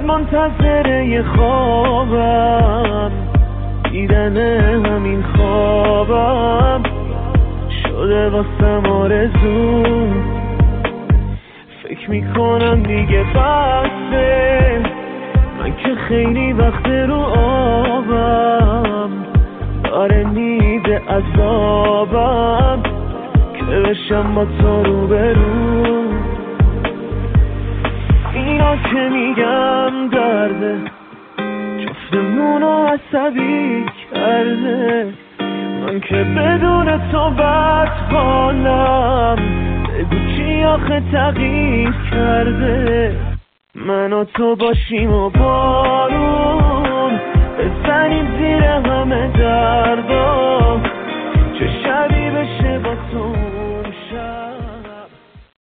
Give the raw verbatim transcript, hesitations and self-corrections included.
منتظر یه خوابم، دیدن همین خوابم شده واسم آرزو. فکر میکنم دیگه بسه، من که خیلی وقت رو آبم، داره نیده عذابم که بشم با تو رو برو. اینا که میگم درده، جفتمونو عصبی کرده، من که بدون تو بد حالم، بگو چی آخه تغییر کرده. من و تو باشیم و بارون بزنیم زیر همه دردا، چه شبی بشه